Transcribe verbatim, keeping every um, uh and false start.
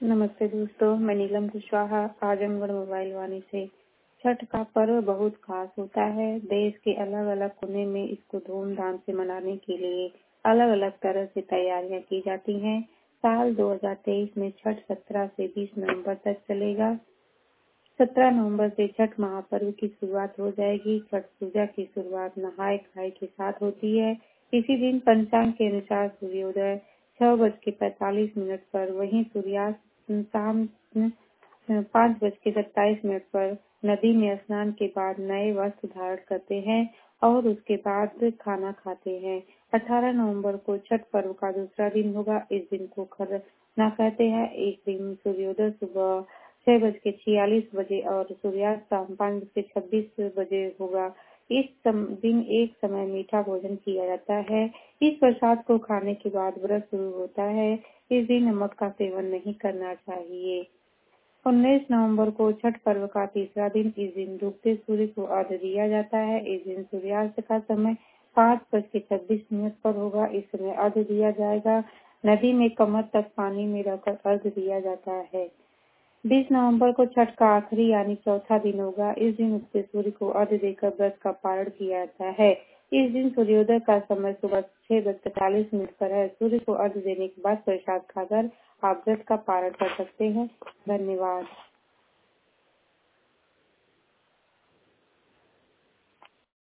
नमस्ते दोस्तों, मैं नीलम कुशवाहा आजमगढ़ मोबाइल वाणी से। छठ का पर्व बहुत खास होता है। देश के अलग अलग कोने में इसको धूमधाम से मनाने के लिए अलग अलग तरह से तैयारियां की जाती हैं। साल दो हज़ार तेईस में छठ सत्रह से बीस नवंबर तक चलेगा। सत्रह नवंबर से छठ महापर्व की शुरुआत हो जाएगी। छठ पूजा की शुरुआत नहाय खाए के साथ होती है। इसी दिन पंचांग के अनुसार सूर्योदय छह बज के पैतालीस मिनट पर, वहीं सूर्यास्त शाम पाँच बज के सत्ताईस मिनट पर नदी में स्नान के बाद नए वस्त्र धारण करते हैं और उसके बाद खाना खाते हैं। अठारह नवंबर को छठ पर्व का दूसरा दिन होगा। इस दिन को खरना कहते हैं। एक दिन सूर्योदय सुबह छह बज के छियालीस बजे और सूर्यास्त शाम पाँच बज के छब्बीस बजे होगा। इस दिन एक समय मीठा भोजन किया जाता है। इस प्रसाद को खाने के बाद व्रत शुरू होता है। इस दिन नमक का सेवन नहीं करना चाहिए। उन्नीस नवंबर को छठ पर्व का तीसरा दिन। इस दिन डूबते सूर्य को अर्घ्य दिया जाता है। इस दिन सूर्यास्त का समय पाँच बज के छब्बीस मिनट पर होगा। इस समय अर्घ्य दिया जाएगा। नदी में कमर तक पानी में रहकर अर्घ्य दिया जाता है। बीस नवंबर को छठ का आखिरी यानी चौथा दिन होगा। इस दिन उगते सूर्य को अर्घ्य देकर व्रत का पारण किया जाता है। इस दिन सूर्योदय का समय सुबह छह बज पैतालीस मिनट पर है। सूर्य को अर्घ्य देने के बाद प्रसाद खाकर आप व्रत का पारण कर सकते हैं। धन्यवाद।